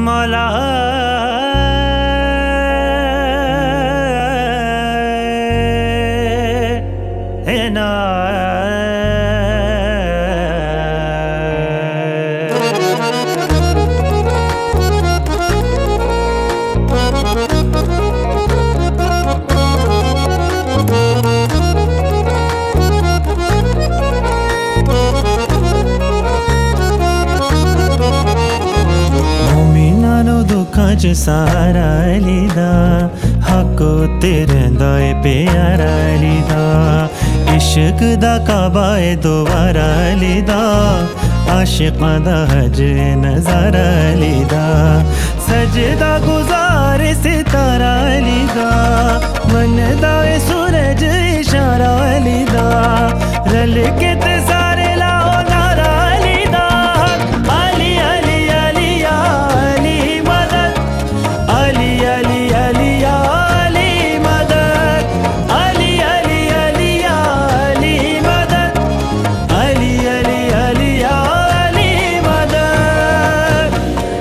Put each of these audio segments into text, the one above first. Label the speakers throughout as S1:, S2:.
S1: मौला है ना च सारा लिदा हको तेरे दाए प्यारा लिदा इश्क दा काबाए दोबारा लिदा आशिकां दा हज नजारा लिदा सजदा गुजार सितारा लिदा मन दाए सूरज इशारा लिदा रल के ते सारे लाओ नारा लिदा अली अली अली अली मदद अली अली अली अली मदद अली अली अली अली मदद अली अली अली अली मदद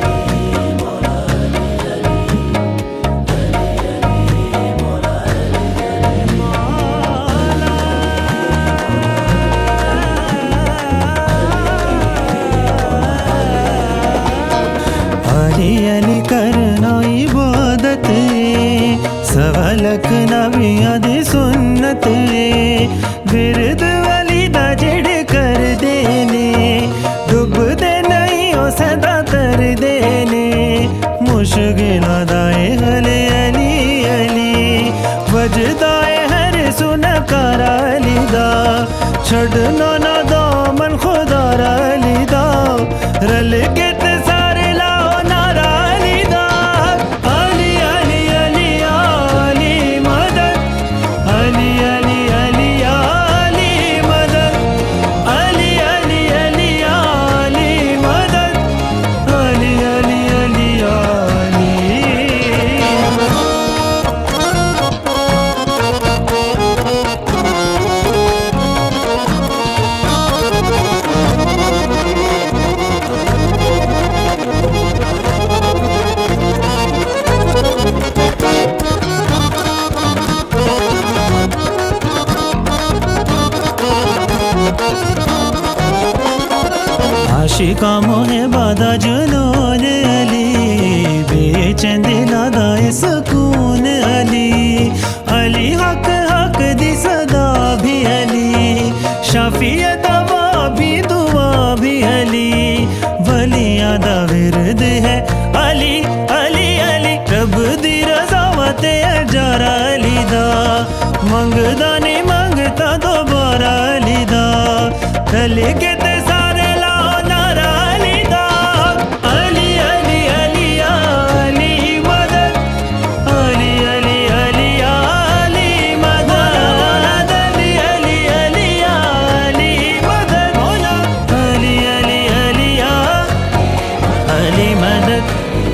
S1: अली अली करना इबादत सवालक नबियां दी सुन्नत बिरद वली दा जेड़े कर देने डुबदे नहीं ओ सदा कर देने मुश्किलां दाए हले अली अली वजदाए हर सुनकारा लिदा छड़ना ना दामन खुदा रा लिदा रल के ते सारे लाओ नारा लिदा अली अली अली अली मदद अली अली अली अली मदद अली अली अली अली मदद अली अली अली अली आशिका मोहे बादा जुनून अली बेचैन दिला दाए सुकून अली अली हक हक दी सदा भी अली शाफियत दवा भी दुआ भी अली वलियां दा विरद है अली अली अली रब दी रज़ा ते अजारा अली दा मंगदा नहीं मंगता दोबारा अली दा रल के ते सारे लाओ नारा अली दा अली अली अली अली मदद अली अली अली अली मदद अली अली अली अली मदद अली अली अली अली मदद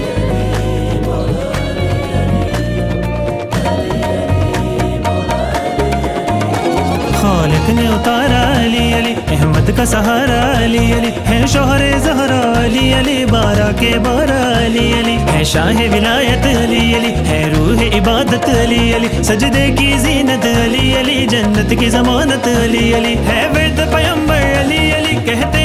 S1: खालिक ने उतारा अली अली अहमद का सहारा अली अली है शोहरे ज़हरा अली अली बारा के बारा अली अली है शाह विलायत अली अली है रूह इबादत अली अली सजदे की जीनत अली अली जन्नत की जमानत अली अली है विरद पैगंबर अली अली कहते